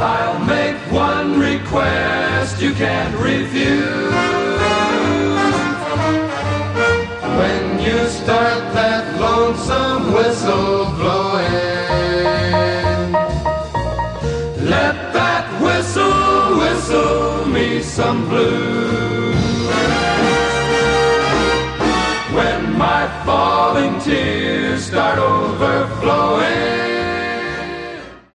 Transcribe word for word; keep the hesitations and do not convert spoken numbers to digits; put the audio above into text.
I'll make one request you can't refuse. When you start that lonesome whistle blowing, let that whistle whistle me some blues. When my falling tears start over